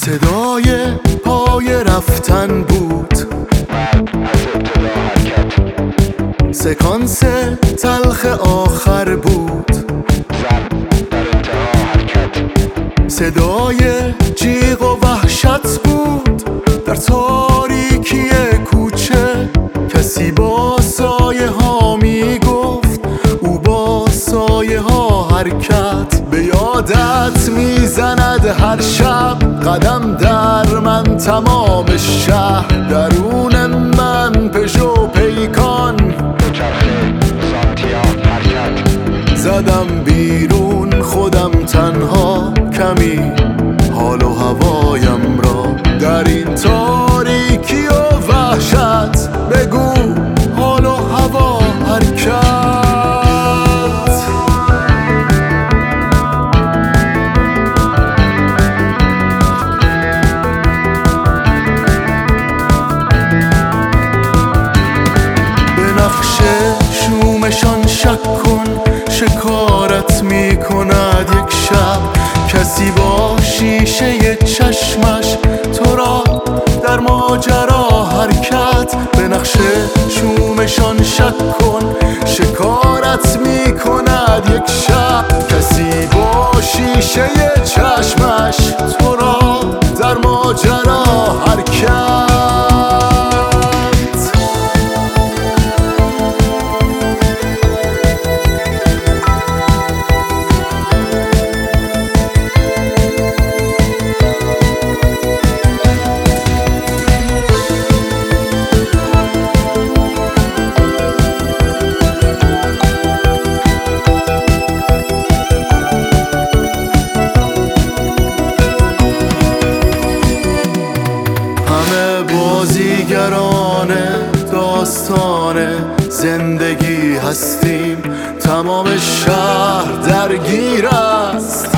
صدای پای رفتن بود، سکانس تلخ آخر بود، صدای جیغ و وحشت بود در تاریکی کوچه. کسی با سایه ها می گفت، او با سایه ها حرکت. به یادت می زند هر شب قدم در من تمام شهر. درون من پژو پیکان زدم بیرون خودم تنها، کمی حال و هوایم را در این تاریکی و وحشت. بگو حال و هوا حرکت. به نقش شومشان شک کن، شکارت می کند یک شب. کسی با شیشه چشمش تو را در ماجرا حرکت. به نقش شومشان شک کن، شکارت می کند یک شب. کسی با شیشه چشمش تو را در ماجرا حرکت. بازیگران داستان زندگی هستیم، تمام شهر درگیر است.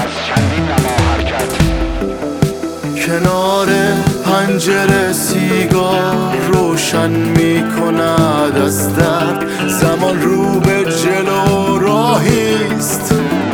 کنار پنجره سیگار روشن می کند از درد. زمان رو به جلو راهیست،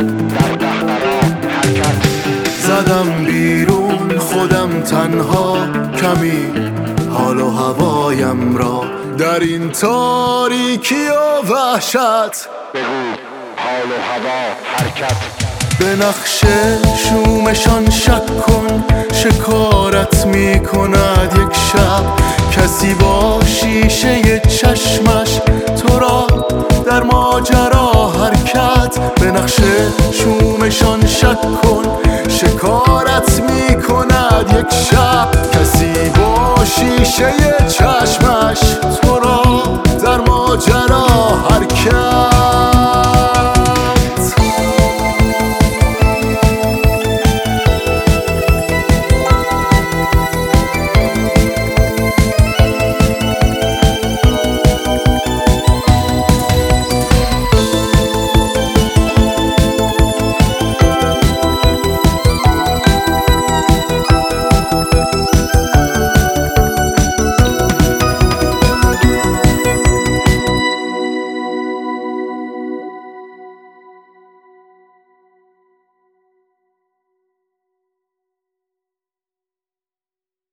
زدم بیرون خودم تنها، کمی حال و هوایم را در این تاریکی و وحشت. بگو حال و هوا حرکت. به نقش شومشان شک کن، شکارت می کند یک شب. کسی با شیشه چشمش تو را در ماجرا حرکت. به نقش شومشان شک کن، شکارت می کند یک شب. کسی با شیشه